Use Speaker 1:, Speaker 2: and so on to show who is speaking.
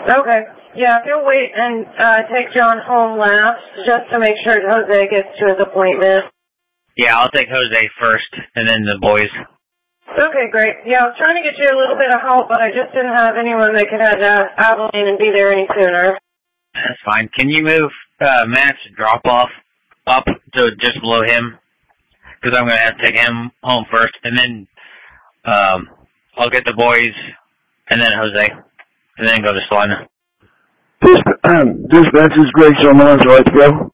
Speaker 1: Okay. Yeah, if you'll wait and take John home last, just to make sure Jose gets to his appointment.
Speaker 2: Yeah, I'll take Jose first, and then the boys.
Speaker 1: Okay, great. Yeah, I was trying to get you a little bit of help, but I just didn't have anyone that could have Abilene and be there any sooner.
Speaker 2: That's fine. Can you move Matt's drop-off up to just below him? Because I'm going to have to take him home first, and then I'll get the boys, and then Jose, and then go to Salina.
Speaker 3: Dispatch is Greg Salmon, right to go?